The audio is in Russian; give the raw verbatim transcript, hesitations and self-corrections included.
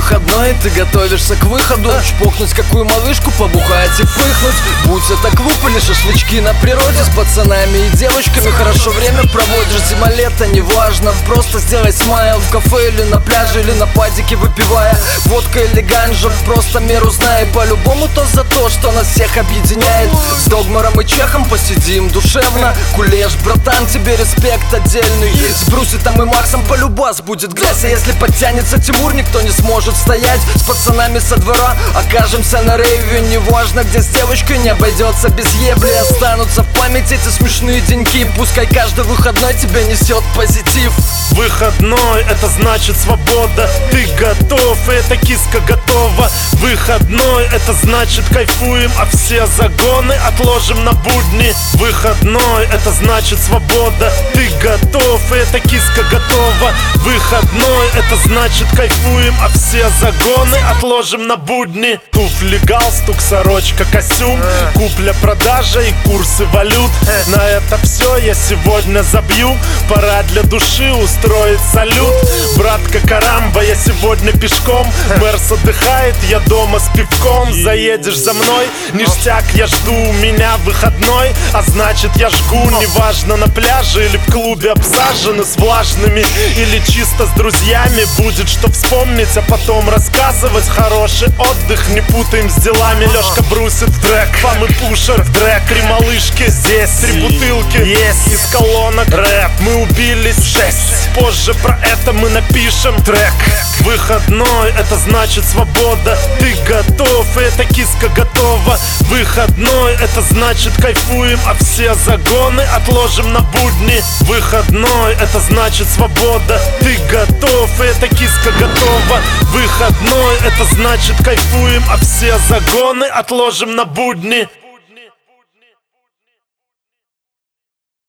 выходной, ты готовишься к выходу. Чпокнуть какую малышку, побухать и пыхнуть. Будь это клуб или шашлычки на природе, с пацанами и девочками хорошо время проводишь. Зима-лето, неважно, просто сделай смайл. В кафе или на пляже, или на падике выпивая водка или ганжа, просто меру знай. По-любому то за то, что нас всех объединяет. С Догмаром и Чехом посидим душевно. Кулеш, братан, тебе респект отдельный. С Бруситом и Максом полюбас будет грязь. А если подтянется Тимур, никто не сможет стоять. С пацанами со двора окажемся на рейве. Неважно где, с девочкой не обойдется без ебли. Останутся в памяти эти смешные деньки. Пускай каждый выходной тебя несет позитив. Выходной — это значит свобода. Ты готов, и эта киска готова. Выходной — это значит кайфуем, а все загоны отложим на будни. Выходной — это значит свобода. Ты готов, и эта киска готова. Выходной — это значит кайфуем, а все загоны отложим на будни. Туфли, галстук, сорочка, костюм, купля-продажа и курсы валют. На это все я сегодня забью. Пора для души устроить салют. Братка Карамба, я сегодня пешком. Мерс отдыхает, я дома с пивком. Заедешь за мной, ништяк, я жду. У меня выходной, а значит я жгу. Неважно на пляже или в клубе обсажены с влажными, или чисто с друзьями. Будет что вспомнить, а потом рассказывать. Хороший отдых, не путаем с делами. Лёшка брусит в трек, Фам и Пушер в трек. Три малышки здесь, три бутылки есть. Из колонок рэп, мы убились в шесть. Позже про это мы напишем трек. Выходной — это значит свобода. Ты готов, и эта киска готова. Выходной — это значит кайфуем, а все загоны отложим на будни. Выходной — это значит свобода. Ты готов, и эта киска готова. Выходной — это значит кайфуем, а все загоны отложим на будни.